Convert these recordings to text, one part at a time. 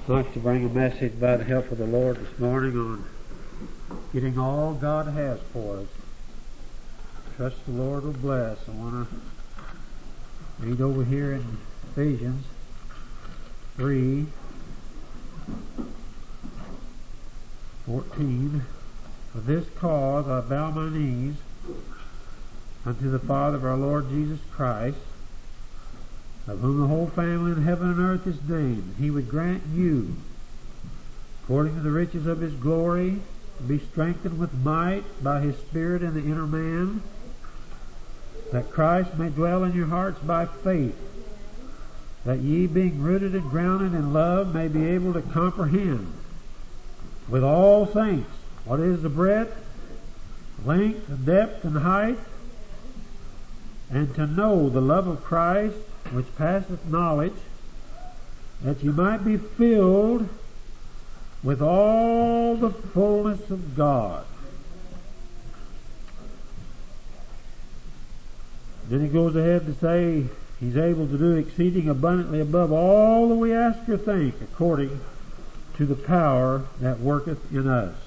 I'd like to bring a message by the help of the Lord this morning on getting all God has for us. Trust the Lord will bless. I want to read over here in Ephesians 3:14. For this cause I bow my knees unto the Father of our Lord Jesus Christ, of whom the whole family in heaven and earth is named. He would grant you, according to the riches of His glory, to be strengthened with might by His Spirit in the inner man, that Christ may dwell in your hearts by faith, that ye, being rooted and grounded in love, may be able to comprehend with all saints what is the breadth, length, and depth, and height, and to know the love of Christ, which passeth knowledge, that ye might be filled with all the fullness of God. Then he goes ahead to say He's able to do exceeding abundantly above all that we ask or think, according to the power that worketh in us.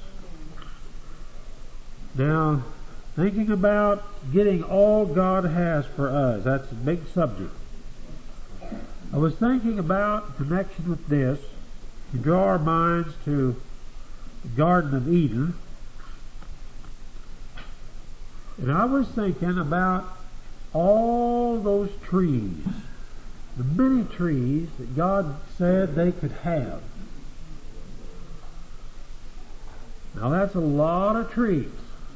Now, thinking about getting all God has for us, that's a big subject. I was thinking about, in connection with this, to draw our minds to the Garden of Eden. And I was thinking about all those trees, the many trees that God said they could have. Now that's a lot of trees.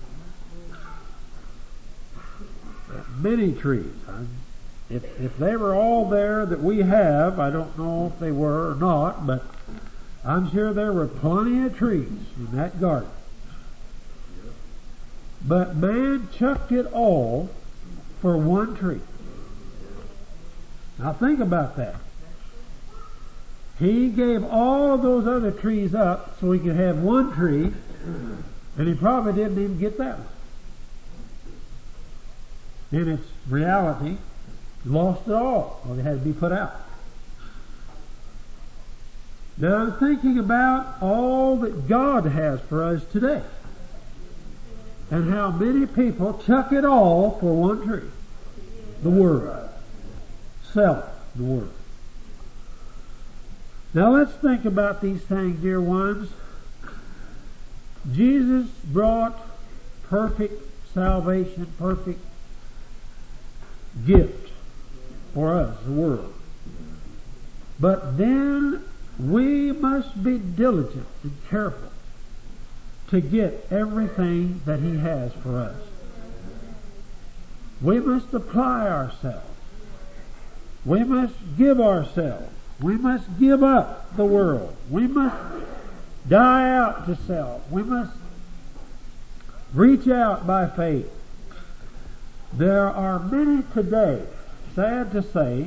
Many trees. If they were all there that we have, I don't know if they were or not, but I'm sure there were plenty of trees in that garden. But man chucked it all for one tree. Now think about that. He gave all those other trees up so he could have one tree, and he probably didn't even get that one. In its reality, lost it all. Well, it had to be put out. Now I'm thinking about all that God has for us today, and how many people chuck it all for one tree. The world. Self, the world. Now let's think about these things, dear ones. Jesus brought perfect salvation, perfect gift for us, the world. But then we must be diligent and careful to get everything that He has for us. We must apply ourselves. We must give ourselves. We must give up the world. We must die out to self. We must reach out by faith. There are many today, sad to say,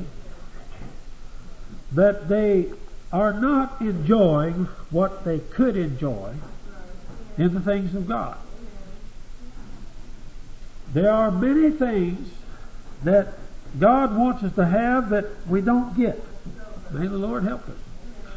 that they are not enjoying what they could enjoy in the things of God. There are many things that God wants us to have that we don't get. May the Lord help us.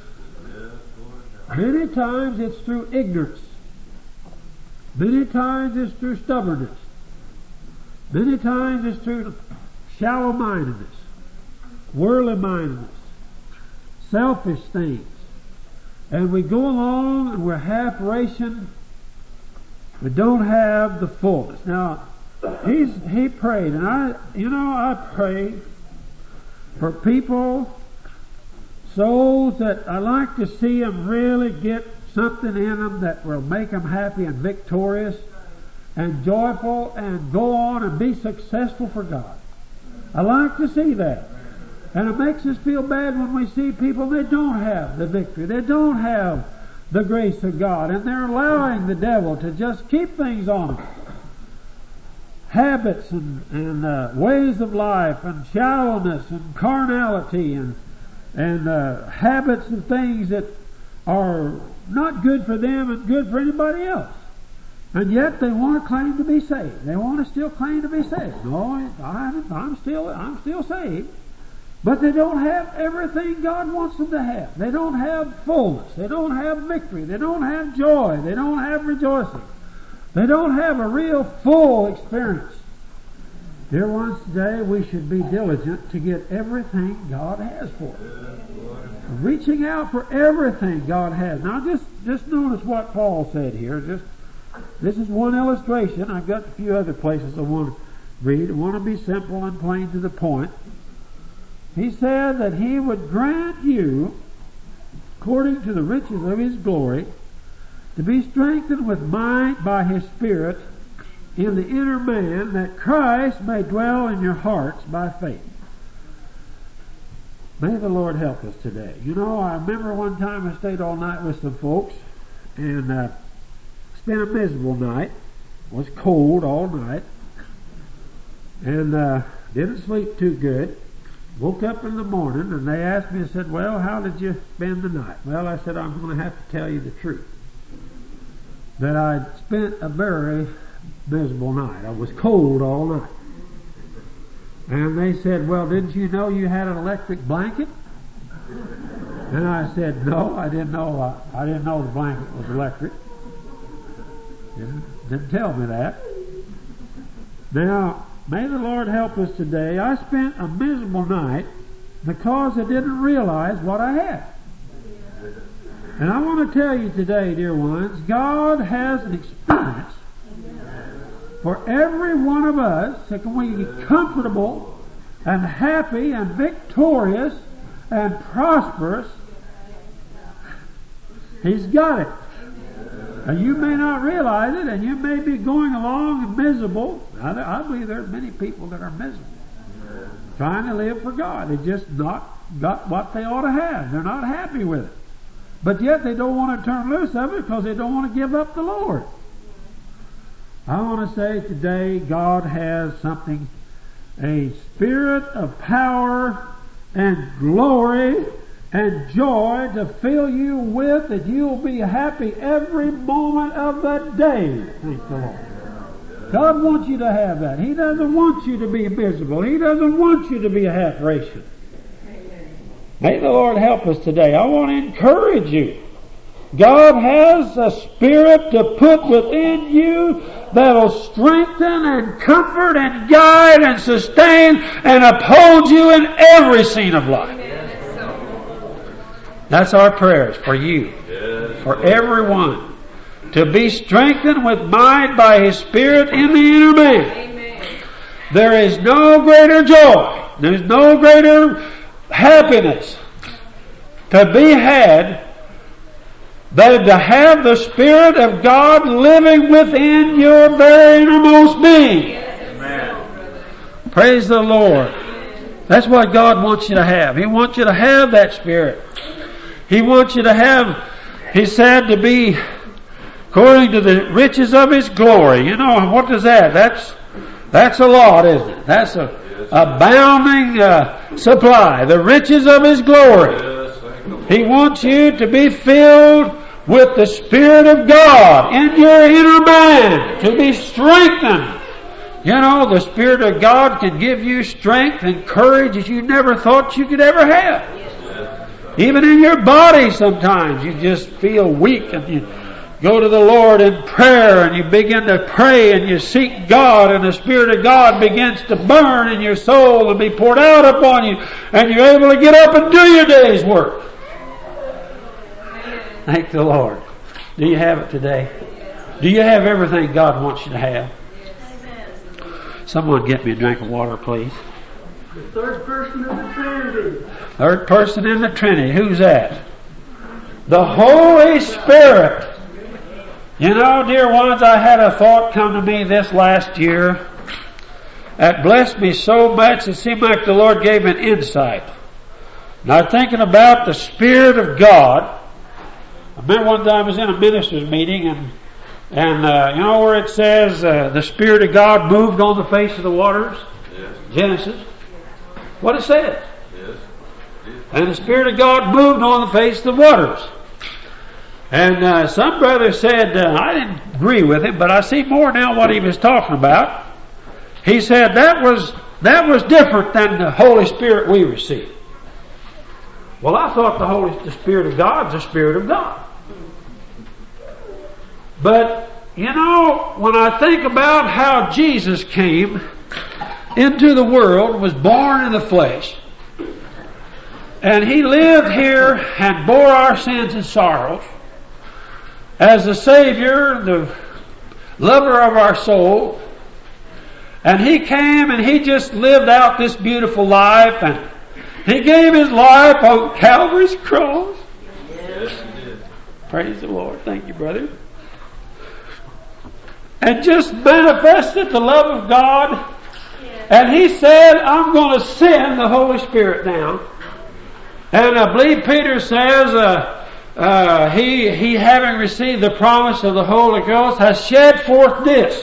Many times it's through ignorance. Many times it's through stubbornness. Many times it's through shallow-mindedness, worldly-mindedness, selfish things. And we go along and we're half-ration. We don't have the fullness. Now, he prayed, and I pray for people, souls that I like to see them really get something in them that will make them happy and victorious and joyful and go on and be successful for God. I like to see that. And it makes us feel bad when we see people that don't have the victory. They don't have the grace of God. And they're allowing the devil to just keep things on them. Habits and ways of life and shallowness and carnality and habits and things that are not good for them and good for anybody else. And yet they want to claim to be saved. They want to still claim to be saved. No, I'm still saved. But they don't have everything God wants them to have. They don't have fullness. They don't have victory. They don't have joy. They don't have rejoicing. They don't have a real full experience. Dear ones, today we should be diligent to get everything God has for us. Reaching out for everything God has. Now just notice what Paul said here. This is one illustration. I've got a few other places I want to read. I want to be simple and plain to the point. He said that He would grant you, according to the riches of His glory, to be strengthened with might by His Spirit in the inner man, that Christ may dwell in your hearts by faith. May the Lord help us today. You know, I remember one time I stayed all night with some folks and spent a miserable night. It was cold all night and didn't sleep too good. Woke up in the morning and they asked me, I said, well, how did you spend the night? Well, I said, I'm going to have to tell you the truth. That I spent a very miserable night. I was cold all night. And they said, well, didn't you know you had an electric blanket? And I said, no, I didn't know. I didn't know the blanket was electric. Didn't tell me that. Now, may the Lord help us today. I spent a miserable night because I didn't realize what I had. And I want to tell you today, dear ones, God has an experience for every one of us so can we be comfortable and happy and victorious and prosperous. He's got it. And you may not realize it, and you may be going along miserable. I believe there are many people that are miserable, trying to live for God. They just not got what they ought to have. They're not happy with it. But yet they don't want to turn loose of it because they don't want to give up the Lord. I want to say today God has something, a spirit of power and glory and joy to fill you with, that you'll be happy every moment of the day. Thank the Lord. God wants you to have that. He doesn't want you to be miserable. He doesn't want you to be half-ration. May the Lord help us today. I want to encourage you. God has a spirit to put within you that'll strengthen and comfort and guide and sustain and uphold you in every scene of life. That's our prayers for you, for everyone, to be strengthened with might by His Spirit in the inner man. There is no greater joy, there's no greater happiness to be had than to have the Spirit of God living within your very innermost being. Amen. Praise the Lord. That's what God wants you to have. He wants you to have that Spirit. He wants you to have, He said, to be according to the riches of His glory. You know, what does that? That's a lot, isn't it? That's a abounding supply. The riches of His glory. He wants you to be filled with the Spirit of God in your inner man, to be strengthened. You know, the Spirit of God can give you strength and courage that you never thought you could ever have. Even in your body sometimes you just feel weak, and you go to the Lord in prayer and you begin to pray and you seek God, and the Spirit of God begins to burn in your soul and be poured out upon you, and you're able to get up and do your day's work. Thank the Lord. Do you have it today? Do you have everything God wants you to have? Someone get me a drink of water, please. The third person in the Trinity. Third person in the Trinity. Who's that? The Holy Spirit. You know, dear ones, I had a thought come to me this last year that blessed me so much. It seemed like the Lord gave me an insight. And I was thinking about the Spirit of God. I remember one time I was in a minister's meeting, and you know where it says the Spirit of God moved on the face of the waters? Yes. Genesis. What it says. Yes. And the Spirit of God moved on the face of the waters. And some brother said, I didn't agree with him, but I see more now what he was talking about. He said that was That was different than the Holy Spirit we received. Well, I thought the Spirit of God is the Spirit of God. But, you know, when I think about how Jesus came into the world, was born in the flesh, and He lived here and bore our sins and sorrows as the Savior, the lover of our soul, and He came and He just lived out this beautiful life, and He gave His life on Calvary's cross. Yes, He did. Praise the Lord. Thank you, brother. And just manifested the love of God. And He said, I'm going to send the Holy Spirit down. And I believe Peter says, he having received the promise of the Holy Ghost has shed forth this.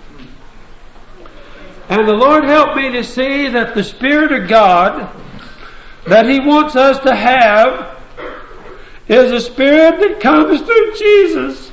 And the Lord helped me to see that the Spirit of God that He wants us to have is a Spirit that comes through Jesus.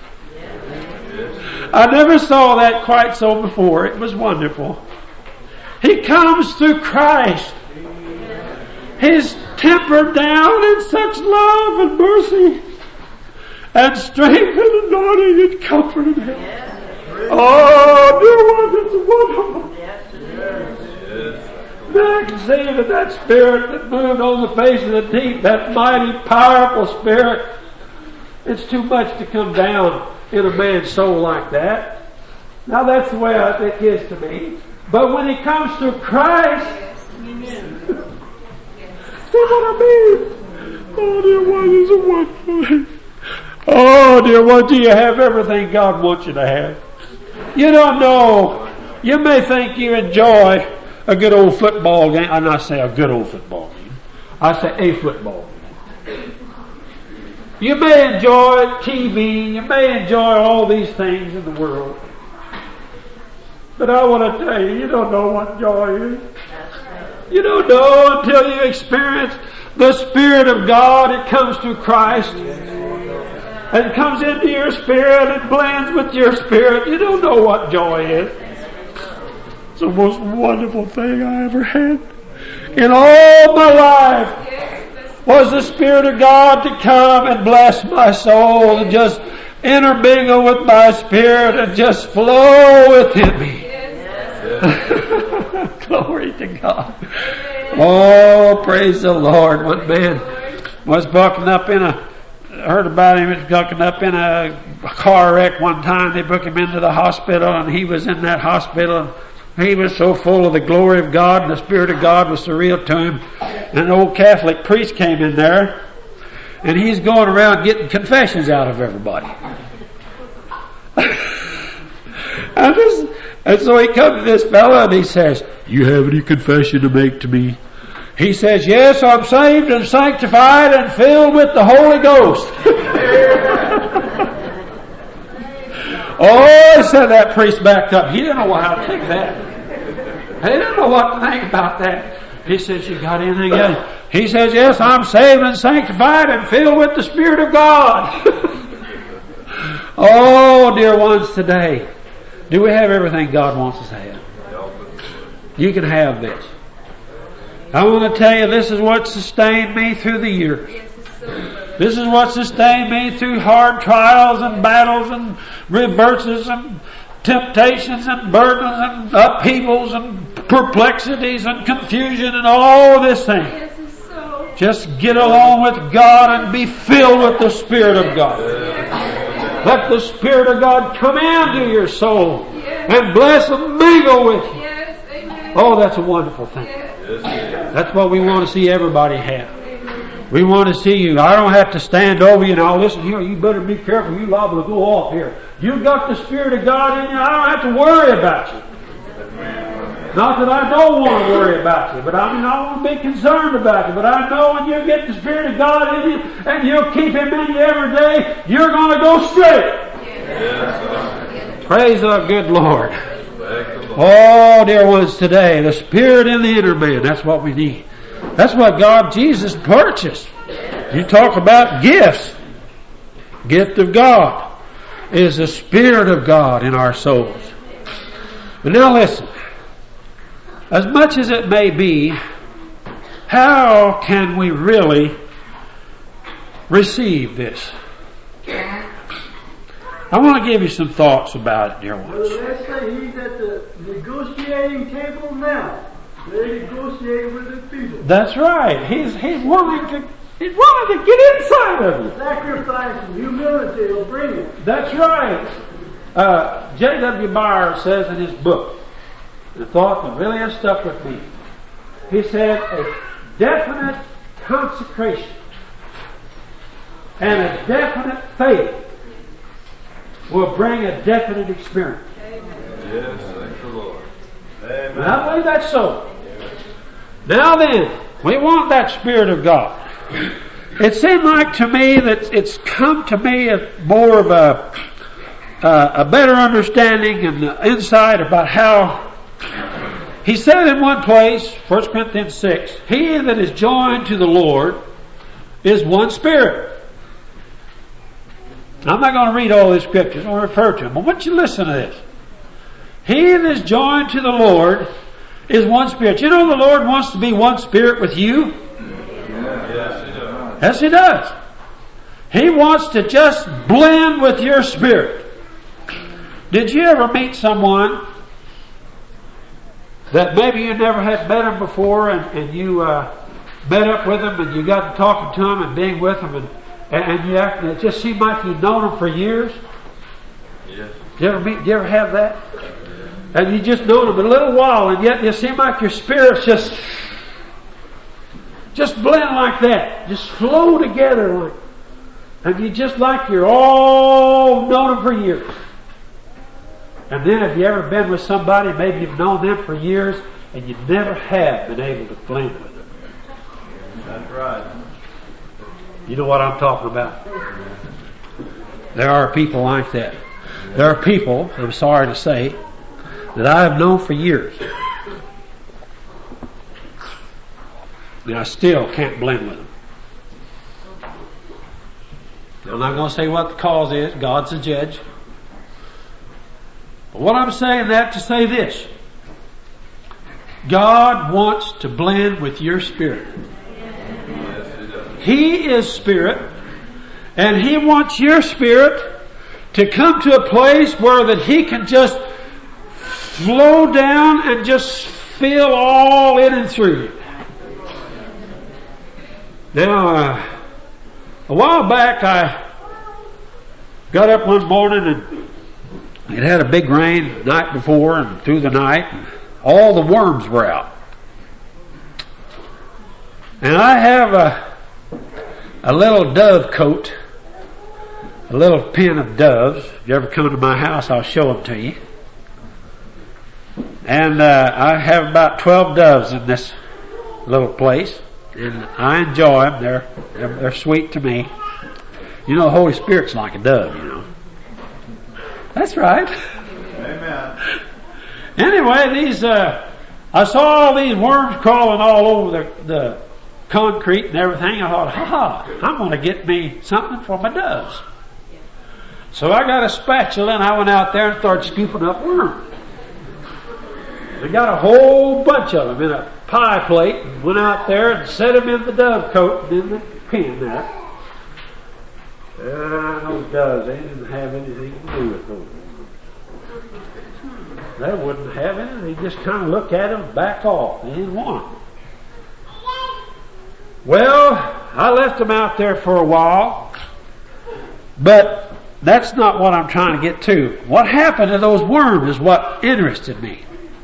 I never saw that quite so before. It was wonderful. He comes through Christ. He's tempered down in such love and mercy and strength and anointing and comfort and help. Oh, dear one, it's wonderful. Now I can see that Spirit that moved on the face of the deep, that mighty, powerful Spirit, it's too much to come down in a man's soul like that. Now that's the way it is to me. But when He comes through Christ, see what I mean? Oh, dear one, is a wonderful. Oh, dear one, do you have everything God wants you to have? You don't know. You may think you enjoy a good old football game. I'm not saying a good old football game. I say a football game. You may enjoy TV. You may enjoy all these things in the world. But I want to tell you, you don't know what joy is. You don't know until you experience the Spirit of God. It comes through Christ. And comes into your spirit and blends with your spirit. You don't know what joy is. It's the most wonderful thing I ever had. In all my life was the Spirit of God to come and bless my soul and just intermingle with my spirit and just flow within me. Glory to God. Oh, praise the Lord. One man was bucking up heard about him, he was bucking up in a car wreck one time. They took him into the hospital, and he was in that hospital. He was so full of the glory of God, and the Spirit of God was so real to him. And an old Catholic priest came in there, and he's going around getting confessions out of everybody. And so he comes to this fellow and he says, "You have any confession to make to me?" He says, "Yes, I'm saved and sanctified and filled with the Holy Ghost." Oh, said that priest backed up. He didn't know how to take that. He didn't know what to think about that. He says, "You got anything else?" He says, "Yes, I'm saved and sanctified and filled with the Spirit of God." Oh, dear ones, today, do we have everything God wants us to have? You can have this. I want to tell you, this is what sustained me through the years. This is what sustained me through hard trials and battles and reverses and temptations and burdens and upheavals and perplexities and confusion and all this thing. Just get along with God and be filled with the Spirit of God. Let the Spirit of God come into your soul and bless and mingle with you. Oh, that's a wonderful thing. That's what we want to see everybody have. We want to see you. I don't have to stand over you now. Listen here, you better be careful. You're liable to go off here. You've got the Spirit of God in you. I don't have to worry about you. Not that I don't want to worry about you, but I want to be concerned about you. But I know when you get the Spirit of God in you and you'll keep Him in you every day, you're going to go straight. Praise the good Lord. Oh, dear ones, today, the Spirit in the inner man, that's what we need. That's what Jesus purchased. You talk about gifts. Gift of God is the Spirit of God in our souls. But now listen. as much as it may be, how can we really receive this? I want to give you some thoughts about it, dear ones. Well, let's say he's at the negotiating table now. They negotiate with the people. That's right. He's willing to get inside of you. Sacrifice and humility will bring it. That's right. J.W. Meyer says in his book, the thought that really has stuck with me. He said, a definite consecration and a definite faith will bring a definite experience. Yes, thank the Lord. And I believe that's so. Now then, we want that Spirit of God. It seemed like to me that it's come to me more of a better understanding and insight about how he said in one place, 1 Corinthians 6, he that is joined to the Lord is one spirit. I'm not going to read all these scriptures, I'll refer to them, but I want you to listen to this. He that is joined to the Lord is one spirit. You know the Lord wants to be one spirit with you? Yes, He does. Yes, He does. He wants to just blend with your spirit. Did you ever meet someone that maybe you never had met them before and you met up with them and you got to talking to them and being with them and it just seemed like you'd known them for years? Yes. Did you ever have that? And you just known them a little while and yet you seem like your spirits just blend like that. Just flow together like, and you just like you're all known them for years. And then have you ever been with somebody, maybe you've known them for years, and you never have been able to blend with them? That's right. You know what I'm talking about? There are people like that. There are people, I'm sorry to say, that I have known for years. And I still can't blend with them. I'm not going to say what the cause is. God's the judge. But what I'm saying that to say this. God wants to blend with your spirit. Yes, He does. He is spirit. And He wants your spirit to come to a place where that He can just flow down and just fill all in and through you. Now, a while back I got up one morning and it had a big rain the night before and through the night. All the worms were out. And I have a little dove coat, a little pen of doves. If you ever come to my house, I'll show them to you. And I have about 12 doves in this little place. And I enjoy them. They're sweet to me. You know, the Holy Spirit's like a dove, you know. That's right. Amen. Anyway, I saw all these worms crawling all over the concrete and everything. I thought, I'm going to get me something for my doves. So I got a spatula and I went out there and started scooping up worms. I got a whole bunch of them in a pie plate and went out there and set them in the dove coat and in the pen there. Those doves, they didn't have anything to do with those. They wouldn't have any. They just kind of look at them and back off. They didn't want them. Well, I left them out there for a while, but that's not what I'm trying to get to. What happened to those worms is what interested me.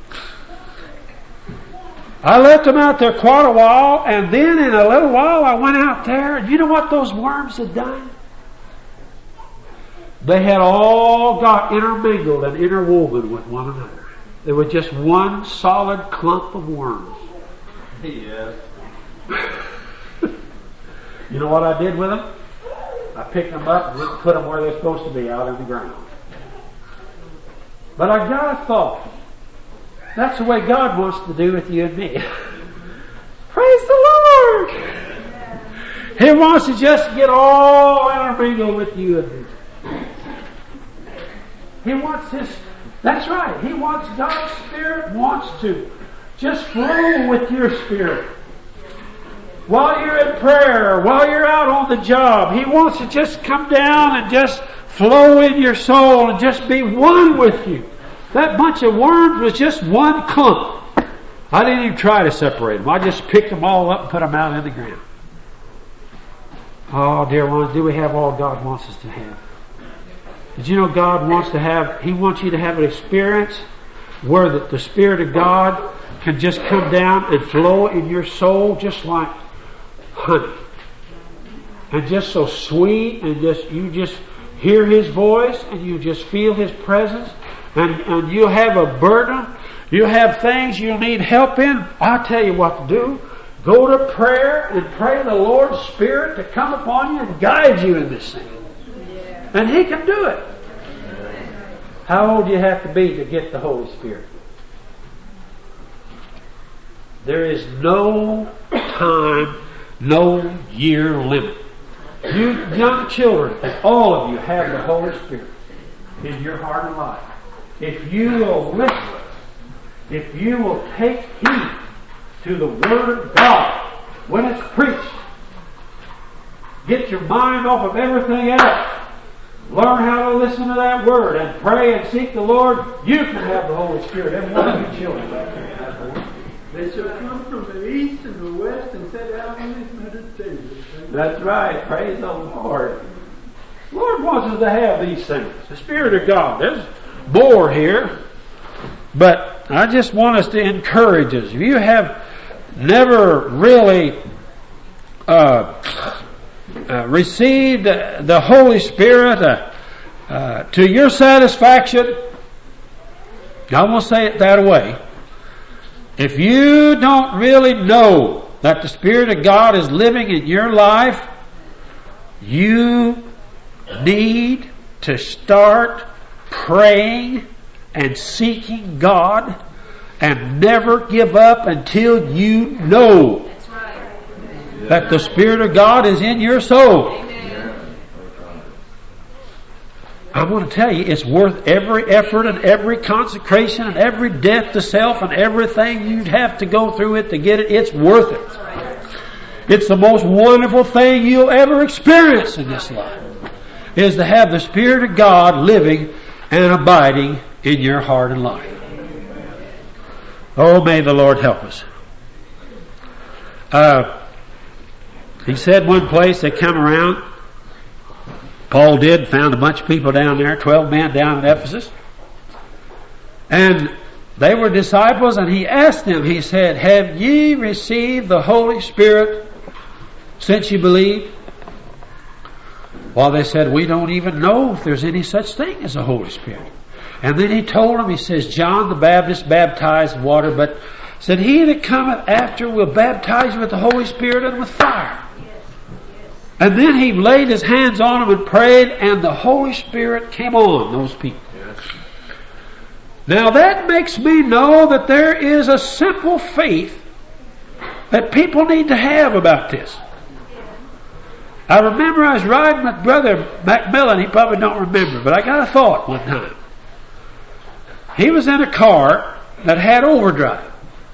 I left them out there quite a while, and then in a little while I went out there, and you know what those worms had done? They had all got intermingled and interwoven with one another. They were just one solid clump of worms. Yes. You know what I did with them? I picked them up and put them where they're supposed to be, out in the ground. But I got a thought. That's the way God wants to do with you and me. Praise the Lord! He wants to just get all intermingled with you and me. He wants His, that's right, He wants, God's Spirit wants to just flow with your Spirit. While you're in prayer, while you're out on the job, He wants to just come down and just flow in your soul and just be one with you. That bunch of worms was just one clump. I didn't even try to separate them. I just picked them all up and put them out in the ground. Oh, dear ones, do we have all God wants us to have? Did you know God wants to have, He wants you to have an experience where the Spirit of God can just come down and flow in your soul just like honey. And just so sweet, and you just hear His voice and you just feel His presence, and you have a burden, you have things you need help in. I'll tell you what to do. Go to prayer and pray the Lord's Spirit to come upon you and guide you in this thing. And He can do it. How old do you have to be to get the Holy Spirit? There is no time, no year limit. You young children, and all of you have the Holy Spirit in your heart and life. If you will listen, if you will take heed to the Word of God when it's preached, get your mind off of everything else, learn how to listen to that Word and pray and seek the Lord, you can have the Holy Spirit. Every one of you children right there. They shall come from the east and the west and sit down in His meditation. That's right. Praise the Lord. The Lord wants us to have these things. The Spirit of God. There's more here. But I just want us to encourage us. If you have never really received the Holy Spirit to your satisfaction, I won't say it that way. If you don't really know that the Spirit of God is living in your life, you need to start praying and seeking God and never give up until you know that the Spirit of God is in your soul. I want to tell you, it's worth every effort and every consecration and every death to self and everything you'd have to go through it to get it. It's worth it. It's the most wonderful thing you'll ever experience in this life, is to have the Spirit of God living and abiding in your heart and life. Oh, may the Lord help us. He said one place they come around, Paul did, found a bunch of people down there, 12 men down in Ephesus. And they were disciples, and he asked them, he said, have ye received the Holy Spirit since you believed? Well, they said, we don't even know if there's any such thing as a Holy Spirit. And then he told them, he says, John the Baptist baptized in water, but said, he that cometh after will baptize you with the Holy Spirit and with fire. And then he laid his hands on them and prayed, and the Holy Spirit came on those people. Yes. Now that makes me know that there is a simple faith that people need to have about this. I remember I was riding with Brother Macmillan. He probably don't remember, but I got a thought one time. He was in a car that had overdrive.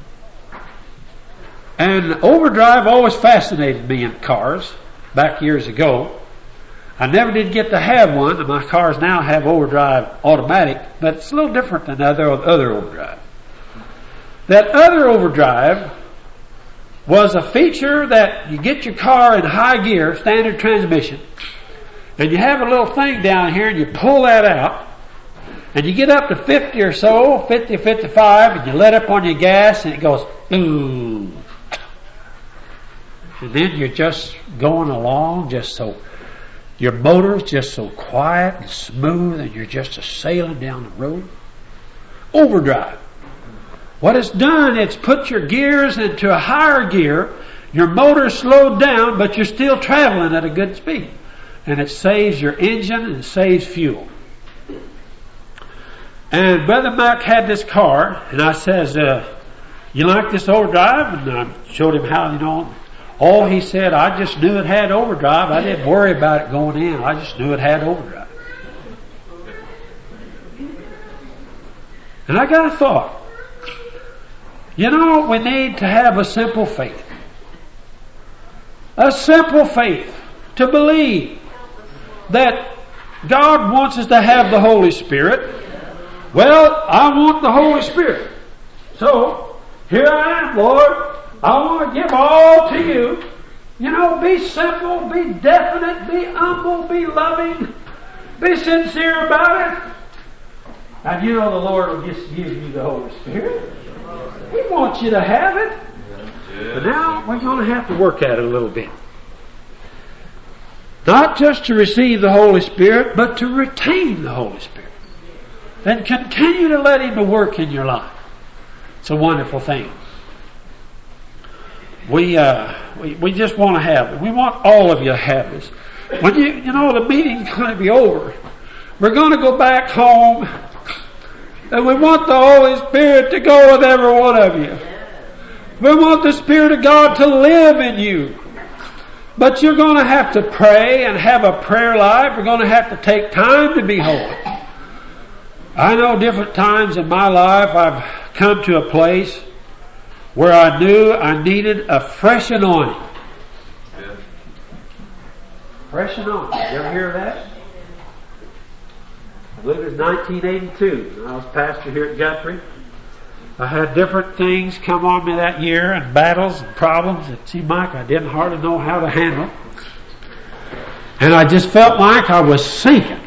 And overdrive always fascinated me in cars. Back years ago, I never did get to have one. My cars now have overdrive automatic, but it's a little different than other overdrive. That other overdrive was a feature that you get your car in high gear, standard transmission, and you have a little thing down here and you pull that out, and you get up to 50 or so, 50, 55, and you let up on your gas and it goes, ooh. And then you're just going along, just so, your motor's just so quiet and smooth, and you're just sailing down the road. Overdrive. What it's done, it's put your gears into a higher gear, your motor's slowed down, but you're still traveling at a good speed. And it saves your engine and saves fuel. And Brother Mac had this car, and I says, you like this overdrive? And I showed him how, Oh, he said, I just knew it had overdrive. I didn't worry about it going in. I just knew it had overdrive. And I got a thought. You know, we need to have a simple faith. A simple faith to believe that God wants us to have the Holy Spirit. Well, I want the Holy Spirit. So, here I am, Lord. I want to give all to you. You know, be simple, be definite, be humble, be loving, be sincere about it. And you know the Lord will just give you the Holy Spirit. He wants you to have it. But now we're going to have to work at it a little bit. Not just to receive the Holy Spirit, but to retain the Holy Spirit. And continue to let Him to work in your life. It's a wonderful thing. We just want to have it. We want all of you to have this. When you know the meeting's going to be over, we're going to go back home, and we want the Holy Spirit to go with every one of you. We want the Spirit of God to live in you. But you're going to have to pray and have a prayer life. You're going to have to take time to be holy. I know different times in my life I've come to a place where I knew I needed a fresh anointing. Yeah. Fresh anointing. You ever hear of that? I believe it was 1982. I was pastor here at Guthrie. I had different things come on me that year, and battles and problems that seemed like I didn't hardly know how to handle. And I just felt like I was sinking.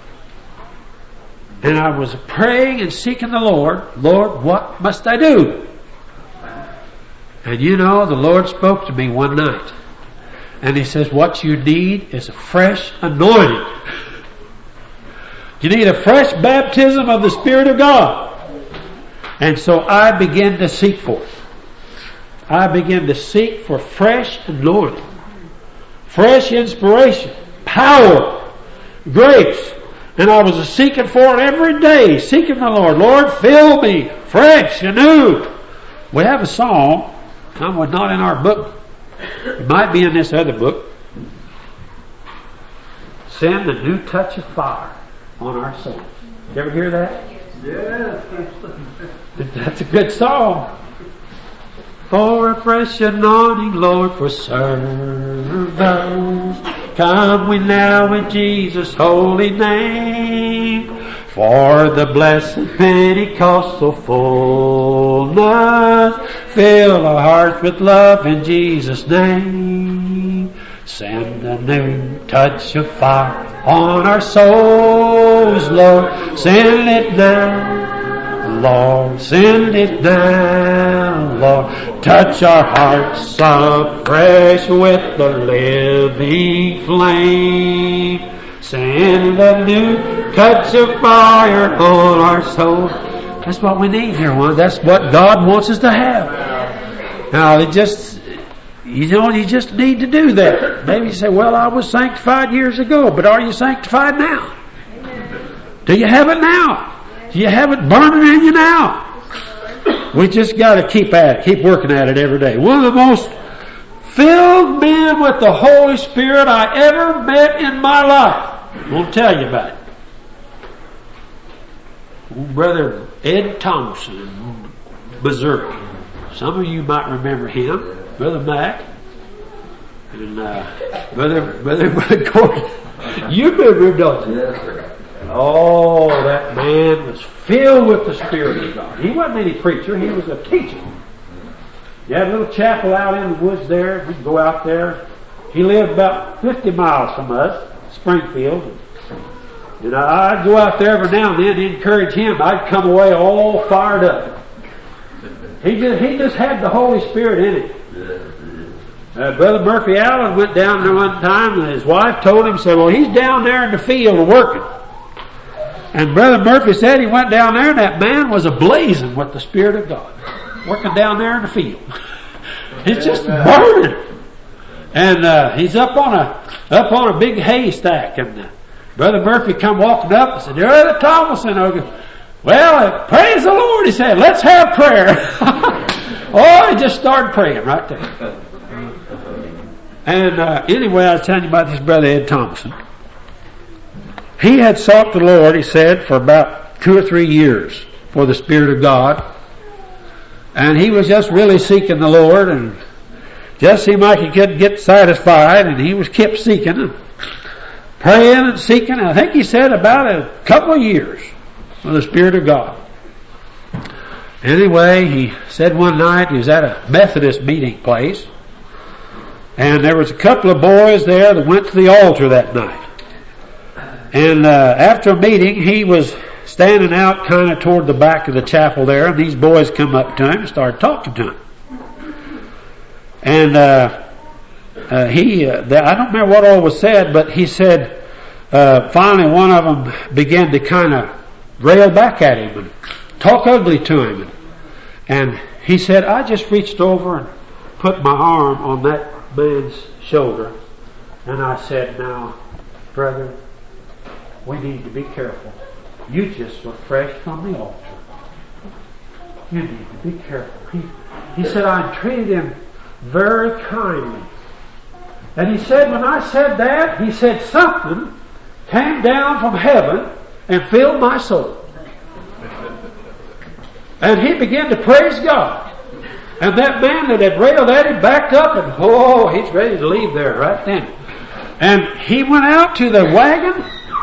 And I was praying and seeking the Lord. Lord, what must I do? And you know, the Lord spoke to me one night. And He says, what you need is a fresh anointing. You need a fresh baptism of the Spirit of God. And so I began to seek for it. I began to seek for fresh anointing, fresh inspiration, power, grace. And I was seeking for it every day, seeking the Lord. Lord, fill me fresh, anew. We have a song. It was not in our book. It might be in this other book. Send a new touch of fire on our souls. You ever hear that? Yes. That's a good song. For a fresh anointing, Lord, for service. Come we now in Jesus' holy name. For the blessed Pentecostal fullness. Fill our hearts with love in Jesus' name. Send a new touch of fire on our souls, Lord. Send it now, Lord. Send it now, Lord. Touch our hearts afresh with the living flame. Send a new touch of fire on our souls. That's what we need here, one. That's what God wants us to have. Now, you just need to do that. Maybe you say, well, I was sanctified years ago, but are you sanctified now? Do you have it now? Do you have it burning in you now? We just got to keep at it, keep working at it every day. One of the most filled men with the Holy Spirit I ever met in my life. I won't tell you about it. Brother Ed Thompson in Berserk. Some of you might remember him. Brother Mac. And Brother Gordon. You remember him, don't you? Yes, sir. Oh, that man was filled with the Spirit of God. He wasn't any preacher. He was a teacher. He had a little chapel out in the woods there. We'd go out there. He lived about 50 miles from us, Springfield. And I'd go out there every now and then to encourage him. I'd come away all fired up. He just had the Holy Spirit in him. Brother Murphy Allen went down there one time, and his wife told him, said, well, he's down there in the field working. And Brother Murphy said he went down there, and that man was ablazing with the Spirit of God, working down there in the field. He's just burning. And he's up on a big haystack, and Brother Murphy come walking up and said, Brother Thomason. Well, praise the Lord, he said, let's have prayer. Oh, he just started praying right there. And anyway, I was telling you about this brother Ed Thompson. He had sought the Lord, he said, for about 2 or 3 years for the Spirit of God. And he was just really seeking the Lord, and just seemed like he couldn't get satisfied, and he was kept seeking and praying and seeking. I think he said about a couple of years with the Spirit of God. Anyway, he said one night he was at a Methodist meeting place, and there was a couple of boys there that went to the altar that night. And after a meeting, he was standing out kind of toward the back of the chapel there, and these boys come up to him and started talking to him. And I don't remember what all was said, but he said finally one of them began to kind of rail back at him and talk ugly to him. And he said, I just reached over and put my arm on that man's shoulder, and I said, now, brother, we need to be careful. You just were fresh from the altar. You need to be careful. He said, I treated him very kindly. And he said, when I said that, he said, something came down from heaven and filled my soul. And he began to praise God. And that man that had railed at him backed up and, he's ready to leave there right then. And he went out to the wagon.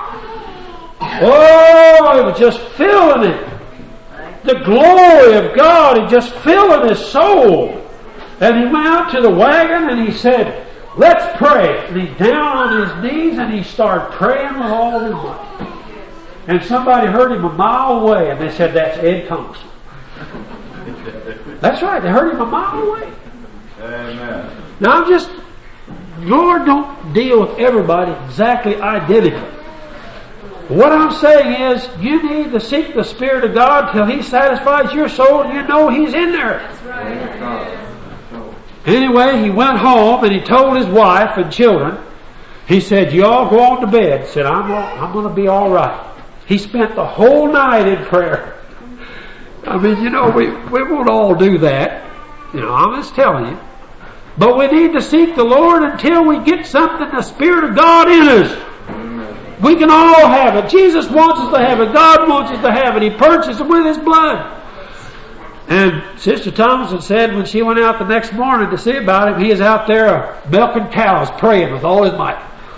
It was just filling it. The glory of God had just filling his soul. And he went out to the wagon and he said, let's pray. And he down on his knees and he started praying with all his might. And somebody heard him a mile away and they said, that's Ed Thompson. That's right, they heard him a mile away. Amen. Now Lord don't deal with everybody exactly identical. What I'm saying is, you need to seek the Spirit of God till He satisfies your soul and you know He's in there. That's right. Anyway, he went home and he told his wife and children, he said, you all go on to bed. He said, I'm going to be all right. He spent the whole night in prayer. I mean, we won't all do that. I'm just telling you. But we need to seek the Lord until we get something, the Spirit of God in us. We can all have it. Jesus wants us to have it. God wants us to have it. He purchased it with His blood. And Sister Thompson said when she went out the next morning to see about him, he is out there milking cows, praying with all his might.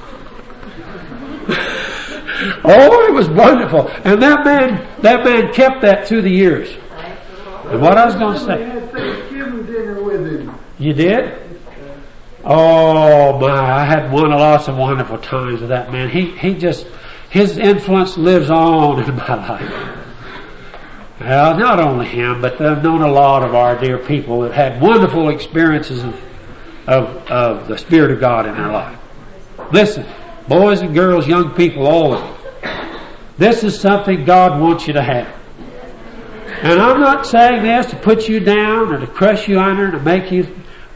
It was wonderful. And that man kept that through the years. And what I was going to say. I had Thanksgiving dinner with him. You did? Oh my, I had lots of wonderful times with that man. His influence lives on in my life. Well, not only him, but I've known a lot of our dear people that had wonderful experiences of the Spirit of God in their life. Listen, boys and girls, young people, all of you. This is something God wants you to have. And I'm not saying this to put you down or to crush you under, to make you,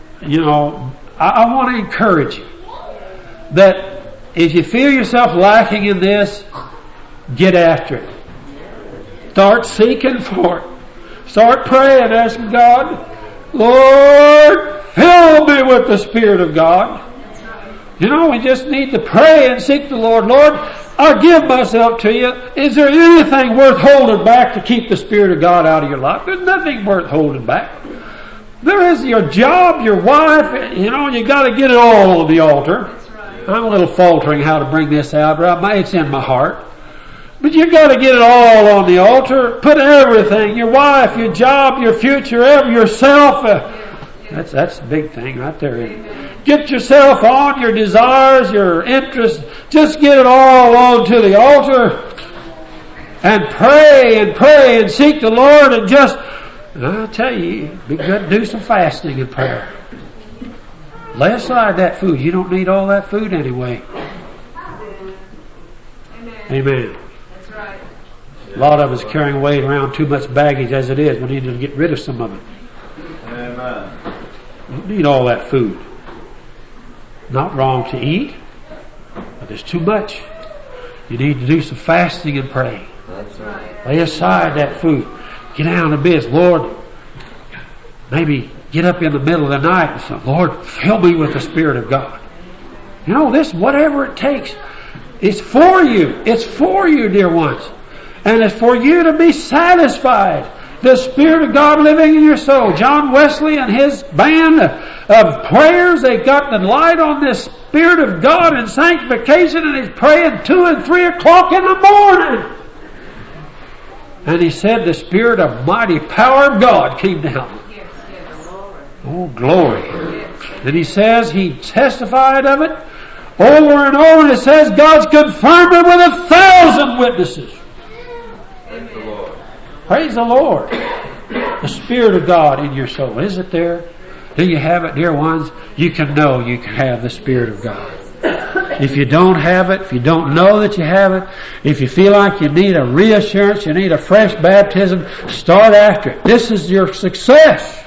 I want to encourage you that if you feel yourself lacking in this, get after it. Start seeking for it. Start praying, asking God, Lord, fill me with the Spirit of God. We just need to pray and seek the Lord. Lord, I give myself to you. Is there anything worth holding back to keep the Spirit of God out of your life? There's nothing worth holding back. There is your job, your wife, you got to get it all on the altar. I'm a little faltering how to bring this out, but it's in my heart. But you got to get it all on the altar. Put everything, your wife, your job, your future, yourself. That's the big thing right there. Get yourself on, your desires, your interests. Just get it all onto the altar. And pray and seek the Lord and I'll tell you, it'd be good to do some fasting and prayer. Lay aside that food. You don't need all that food anyway. Amen. That's right. A lot of us carrying away around too much baggage as it is. We need to get rid of some of it. Amen. You don't need all that food. Not wrong to eat, but there's too much. You need to do some fasting and praying. That's right. Lay aside that food. Get down to business. Lord, maybe get up in the middle of the night and say, Lord, fill me with the Spirit of God. This, whatever it takes, it's for you. It's for you, dear ones. And it's for you to be satisfied the Spirit of God living in your soul. John Wesley and his band of prayers, they got the light on this Spirit of God and sanctification, and he's praying 2 and 3 o'clock in the morning. And he said the Spirit of mighty power of God came down. Oh, glory. And he says he testified of it over and over, and it says God's confirmed it with 1,000 witnesses. Praise the Lord. Praise the Lord. The Spirit of God in your soul. Is it there? Do you have it, dear ones? You can know you can have the Spirit of God. If you don't have it, if you don't know that you have it, if you feel like you need a reassurance, you need a fresh baptism, start after it. This is your success.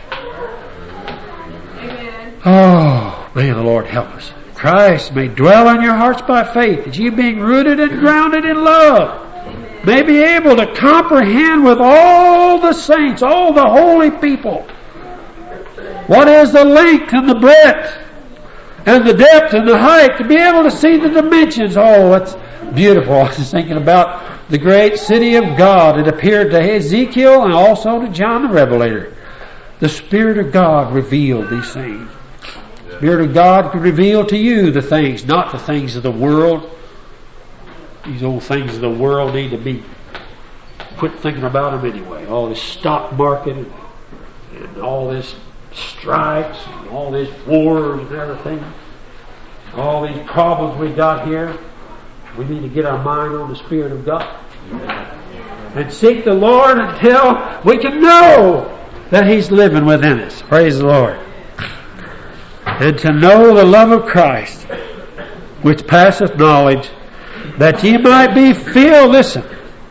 Amen. Oh, may the Lord help us. Christ may dwell in your hearts by faith, that you, being rooted and grounded in love, may be able to comprehend with all the saints, all the holy people, what is the length and the breadth and the depth and the height, to be able to see the dimensions. Oh, it's beautiful. I was thinking about the great city of God. It appeared to Ezekiel and also to John the Revelator. The Spirit of God revealed these things. The Spirit of God could reveal to you the things, not the things of the world. These old things of the world need to be quit thinking about them anyway. All this stock market and all this strikes and all this wars and everything. All these problems we got here. We need to get our mind on the Spirit of God. And seek the Lord until we can know that He's living within us. Praise the Lord. And to know the love of Christ, which passeth knowledge, that ye might be filled. Listen.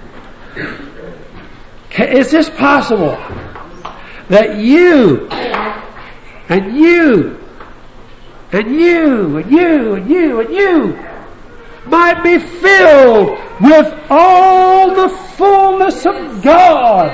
Is this possible? That you and you and you and you and you and you might be filled with all the fullness of God.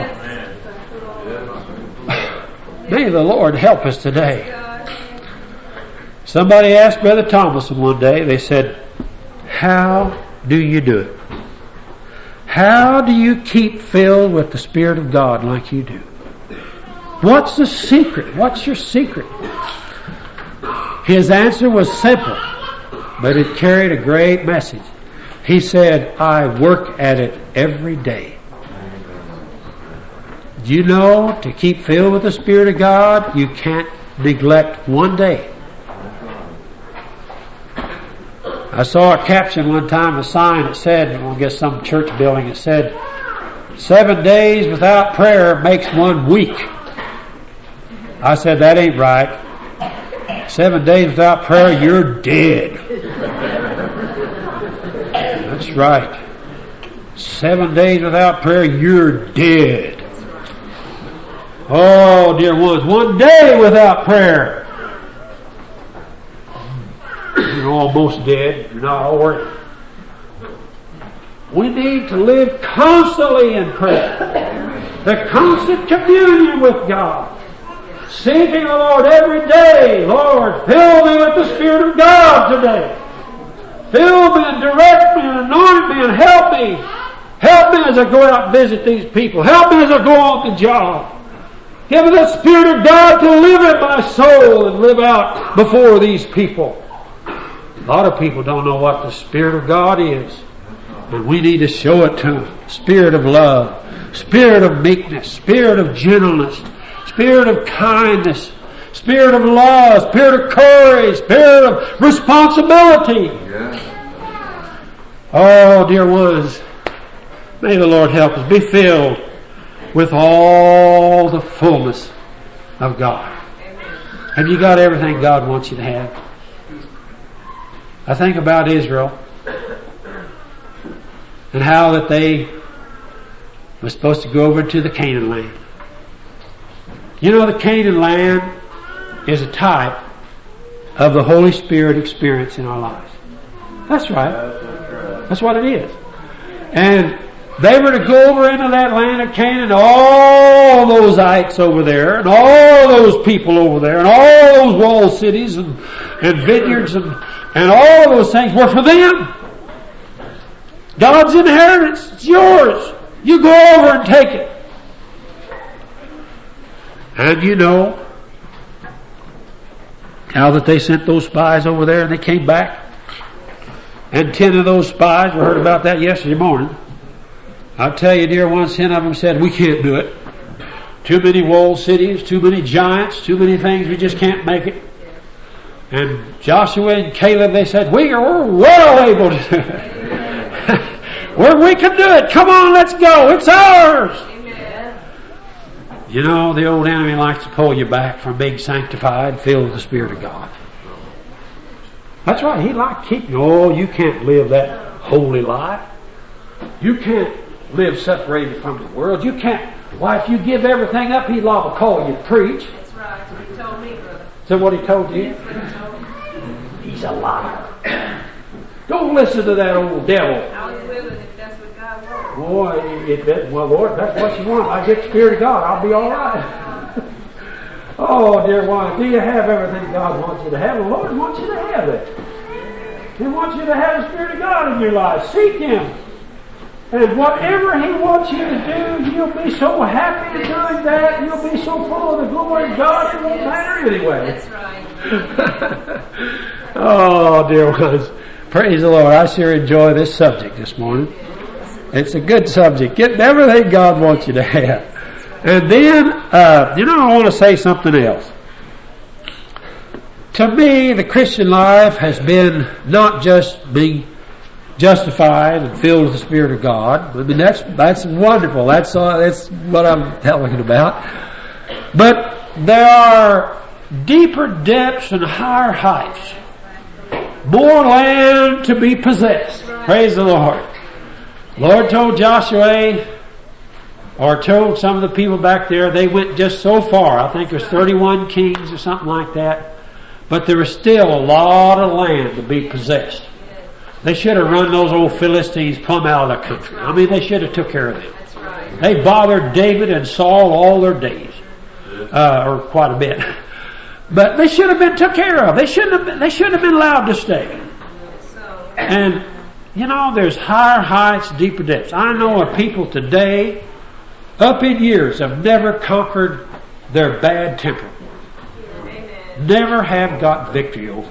May the Lord help us today. Somebody asked Brother Thomason one day, they said, how do you do it? How do you keep filled with the Spirit of God like you do? What's the secret? What's your secret? His answer was simple, but it carried a great message. He said, I work at it every day. You know, to keep filled with the Spirit of God, you can't neglect one day. I saw a caption one time, a sign that said, I guess some church building, it said, 7 days without prayer makes 1 week. I said, that ain't right. 7 days without prayer, you're dead. That's right. 7 days without prayer, you're dead. Oh, dear ones, 1 day without prayer, you're almost dead. You're not already. We need to live constantly in prayer. The constant communion with God. Seeking the Lord every day. Lord, fill me with the Spirit of God today. Fill me and direct me and anoint me and help me. Help me as I go out and visit these people. Help me as I go on the job. Give me the Spirit of God to live in my soul and live out before these people. A lot of people don't know what the Spirit of God is. And we need to show it to them. Spirit of love, Spirit of meekness, Spirit of gentleness, Spirit of kindness, Spirit of love, Spirit of courage, Spirit of responsibility. Yes. Oh, dear ones, may the Lord help us be filled with all the fullness of God. Have you got everything God wants you to have? I think about Israel and how that they were supposed to go over to the Canaan land. You know, the Canaan land is a type of the Holy Spirit experience in our lives. That's right. That's what it is. And they were to go over into that land of Canaan, all those ites over there, and all those people over there, and all those walled cities and vineyards and all those things were for them. God's inheritance, it's yours. You go over and take it. And you know how that they sent those spies over there and they came back. And 10 of those spies, we heard about that yesterday morning. I'll tell you, dear ones, 10 of them said, we can't do it. Too many walled cities, too many giants, too many things, we just can't make it. And Joshua and Caleb, they said, we're well able to do it. We can do it. Come on, let's go. It's ours. Amen. You know, the old enemy likes to pull you back from being sanctified, filled with the Spirit of God. That's right. He likes keeping you. Oh, you can't live that holy life. You can't live separated from the world. You can't. Why, if you give everything up, he's liable to call you to preach. That's right. That's what he told me, brother. Is that what he told you? That's what he told me. He's a liar. Don't listen to that old devil. I was willing if that's what God wants. Boy, well, Lord, that's what you want. I get the Spirit of God. I'll be all right. Oh, dear one, do you have everything God wants you to have? The Lord wants you to have it. He wants you to have the Spirit of God in your life. Seek Him. And whatever He wants you to do, you'll be so happy in doing that. You'll be so full of the glory of God, it won't matter anyway. That's right. Oh, dear ones. Praise the Lord. I sure enjoy this subject this morning. It's a good subject. Getting everything God wants you to have. And then, I want to say something else. To me, the Christian life has been not just being justified and filled with the Spirit of God. I mean, that's wonderful. That's what I'm telling about. But there are deeper depths and higher heights. More land to be possessed. Praise the Lord. Lord told Joshua, or told some of the people back there, they went just so far. I think it was 31 kings or something like that. But there was still a lot of land to be possessed. They should have run those old Philistines plumb out of the country. I mean, they should have took care of them. They bothered David and Saul all their days. Or quite a bit. But they should have been took care of. They shouldn't have been allowed to stay. And, there's higher heights, deeper depths. I know of people today, up in years, have never conquered their bad temper. Never have got victory over.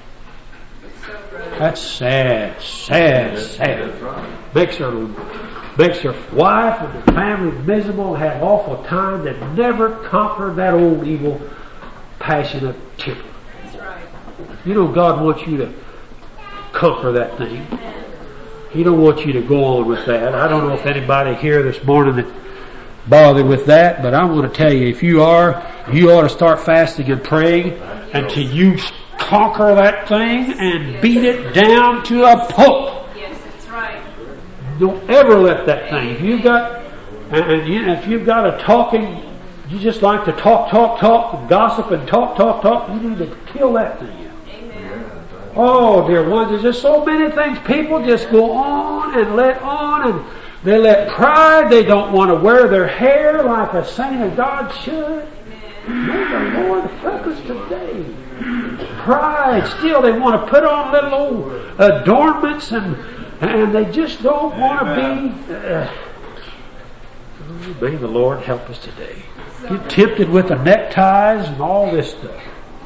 That's sad. Makes their wife and their family miserable, have awful time. That never conquered that old evil, passionate temper. God wants you to conquer that thing. He don't want you to go on with that. I don't know if anybody here this morning that bothered with that, but I want to tell you, if you are, you ought to start fasting and praying until you conquer that thing and beat it down to a pulp. Yes, that's right. Don't ever let that thing. If you've got a talking, you just like to talk, and gossip and talk, you need to kill that thing. Amen. Oh, dear ones, there's just so many things. People just go on, and they let pride. They don't want to wear their hair like a saint of God should. May the Lord help us today. Pride. Still, they want to put on little old adornments, and they just don't want to be. May the Lord help us today. Get tempted with the neckties and all this stuff.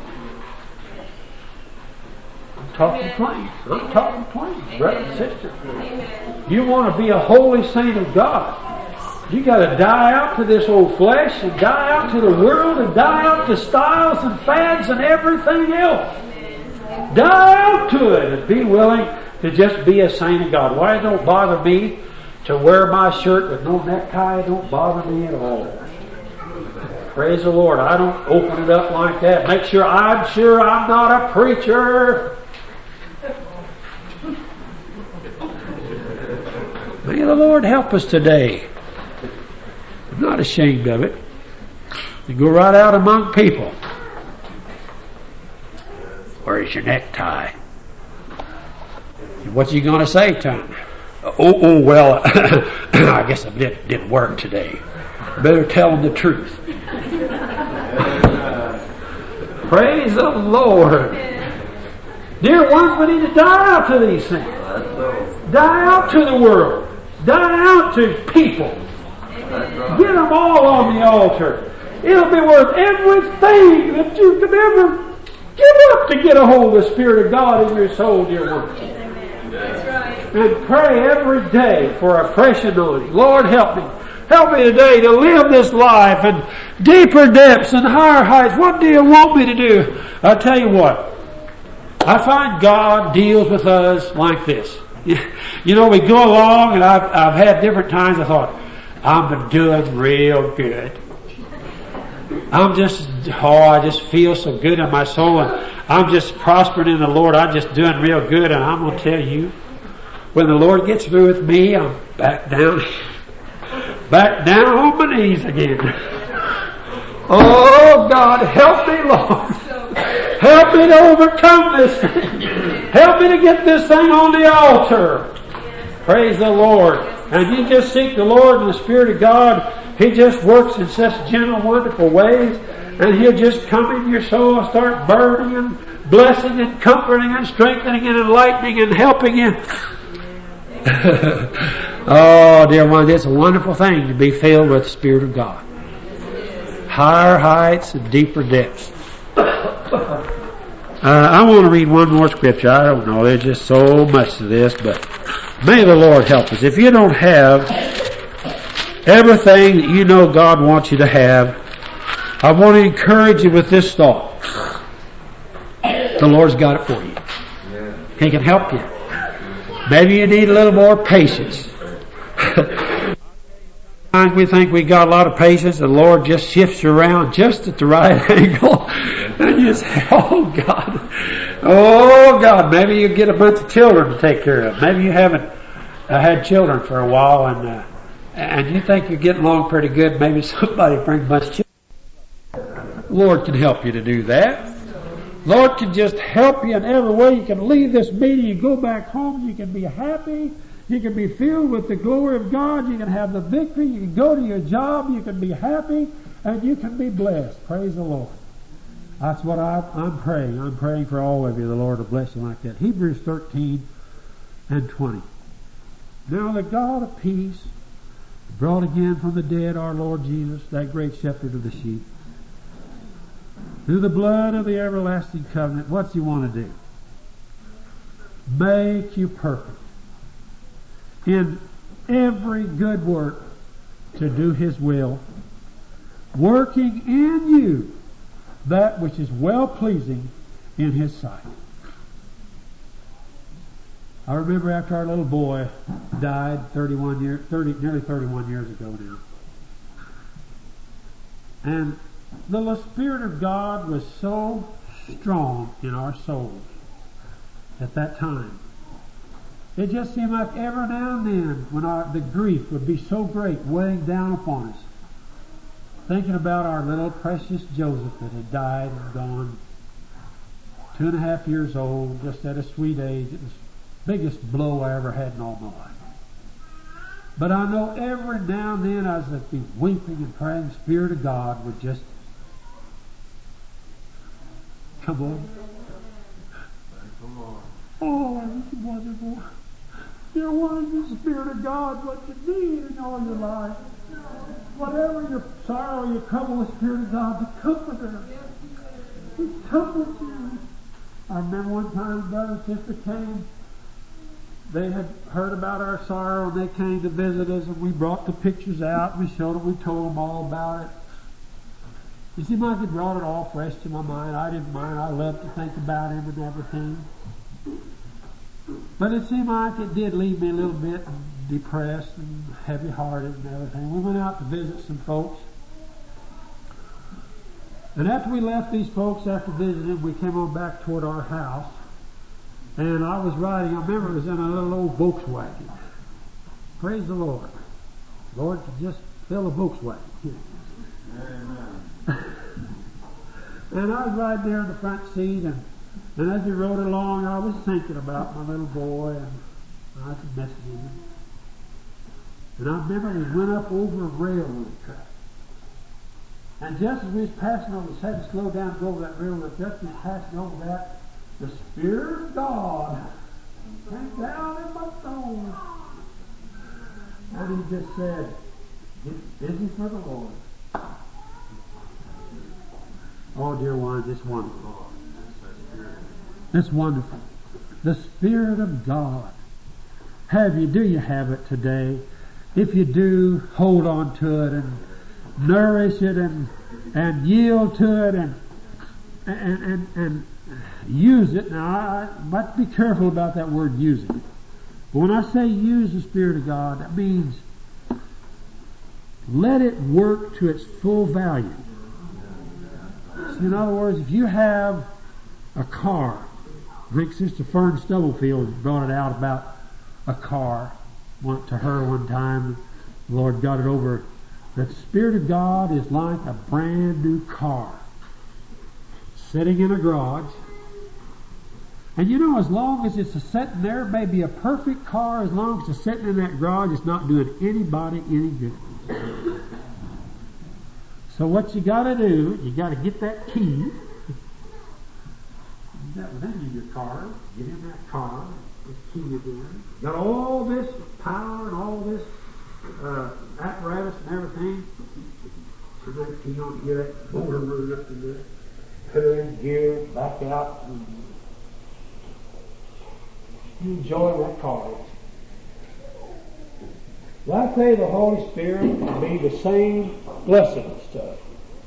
I'm talking plain, brother and sister. You want to be a holy saint of God. You got to die out to this old flesh, and die out to the world, and die out to styles and fads and everything else. Die out to it and be willing to just be a saint of God. Why it don't bother me to wear my shirt with no necktie? It don't bother me at all. Praise the Lord. I don't open it up like that. Make sure I'm not a preacher. May the Lord help us today. I'm not ashamed of it. You go right out among people. Where's your necktie? What's he going to say to him? Well, I guess it didn't work today. Better tell him the truth. Praise the Lord. Dear ones, we need to die out to these things. Die out to the world. Die out to people. Get them all on the altar. It'll be worth everything that you could ever give up to get a hold of the Spirit of God in your soul, dear ones. That's right. And pray every day for a fresh anointing. Lord, help me. Help me today to live this life in deeper depths and higher heights. What do you want me to do? I'll tell you what. I find God deals with us like this. You know, we go along, and I've had different times I thought, I'm doing real good. I just feel so good in my soul, and I'm just prospering in the Lord. I'm just doing real good, and I'm going to tell you, when the Lord gets through with me, I'm back down on my knees again. Oh, God, help me, Lord. Help me to overcome this thing. Help me to get this thing on the altar. Praise the Lord. And you just seek the Lord and the Spirit of God. He just works in such gentle, wonderful ways. And He'll just come in your soul and start burning and blessing and comforting and strengthening and enlightening and helping you. Oh, dear one, it's a wonderful thing to be filled with the Spirit of God. Higher heights and deeper depths. I want to read one more scripture. I don't know. There's just so much to this, but may the Lord help us. If you don't have everything that you know God wants you to have, I want to encourage you with this thought. The Lord's got it for you. He can help you. Maybe you need a little more patience. We think we got a lot of patience, and the Lord just shifts you around just at the right angle. And you say, oh God, maybe you get a bunch of children to take care of. Maybe you haven't had children for a while, and you think you're getting along pretty good. Maybe somebody brings a bunch of children. Lord can help you to do that. Lord can just help you in every way. You can leave this meeting, you go back home, you can be happy. You can be filled with the glory of God. You can have the victory. You can go to your job. You can be happy. And you can be blessed. Praise the Lord. That's what I'm praying. I'm praying for all of you. The Lord will bless you like that. Hebrews 13 and 20. Now the God of peace brought again from the dead our Lord Jesus, that great shepherd of the sheep, through the blood of the everlasting covenant. What's He want to do? Make you perfect in every good work to do His will, working in you that which is well-pleasing in His sight. I remember after our little boy died nearly 31 years ago now. And the Spirit of God was so strong in our souls at that time. It just seemed like every now and then when the grief would be so great weighing down upon us, thinking about our little precious Joseph that had died and gone, 2.5 years old, just at a sweet age. It was the biggest blow I ever had in all my life. But I know every now and then I was like be weeping and praying, the Spirit of God would just come on. Oh, it's wonderful. You're wanting the Spirit of God, what you need in all your life. Whatever your sorrow, your trouble, the Spirit of God, the comforter. He comforts you. I remember one time brother and sister came. They had heard about our sorrow and they came to visit us, and we brought the pictures out. We showed them, we told them all about it. You see, Mike had brought it all fresh to my mind. I didn't mind. I loved to think about him and everything. But it seemed like it did leave me a little bit depressed and heavy-hearted and everything. We went out to visit some folks. And after we left these folks, after visiting, we came on back toward our house. And I was riding, I remember it was in a little old Volkswagen. Praise the Lord. The Lord could just fill a Volkswagen. Amen. And I was riding there in the front seat, and as we rode along, I was thinking about my little boy, and I was messing him. And I remember we went up over a railroad track. And just as we was passing over, we had to slow down to go over that railroad. Just as we was passing over that, the Spirit of God came down in my soul. And He just said, "Get busy for the Lord." Oh, dear ones, it's wonderful. It's wonderful. The Spirit of God. Do you have it today? If you do, hold on to it and nourish it and yield to it and use it. Now, I must be careful about that word using it. But when I say use the Spirit of God, that means let it work to its full value. So in other words, if you have a car, I think Sister Fern Stubblefield brought it out about a car. Went to her one time, the Lord got it over, that the Spirit of God is like a brand new car sitting in a garage. And you know, as long as it's sitting there, it may be a perfect car. As long as it's sitting in that garage, it's not doing anybody any good. So what you got to do, you got to get that key. That within your car. Get in that car. This key is in. Got all this power and all this apparatus and everything. So that key on here, that motor running up to there. Put her in gear, back out. And you enjoy that car. Well, I tell you, the Holy Spirit will be the same blessing stuff.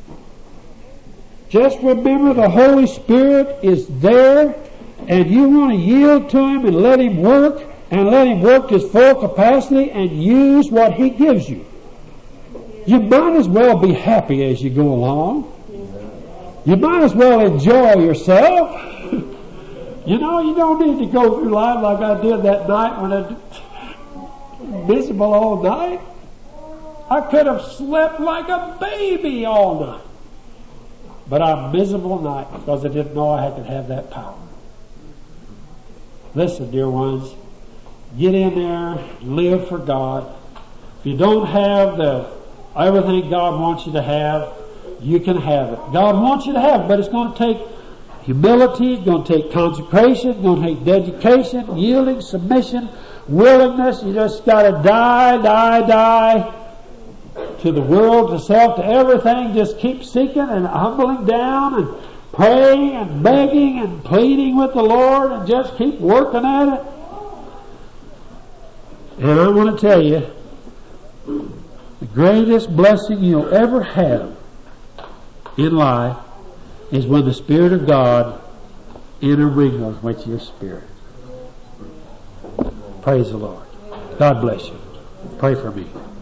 Just remember, the Holy Spirit is there, and you want to yield to Him and let Him work, and let Him work to His full capacity and use what He gives you. You might as well be happy as you go along. You might as well enjoy yourself. You know, you don't need to go through life like I did that night when I miserable all night. I could have slept like a baby all night. But I'm miserable night because I didn't know I could have that power. Listen, dear ones, get in there, live for God. If you don't have everything God wants you to have, you can have it. God wants you to have it, but it's going to take humility, it's going to take consecration, it's going to take dedication, yielding, submission, willingness. You just got to die to the world, to self, to everything. Just keep seeking and humbling down and praying and begging and pleading with the Lord and just keep working at it. And I want to tell you, the greatest blessing you'll ever have in life is when the Spirit of God intermingles with your spirit. Praise the Lord. God bless you. Pray for me.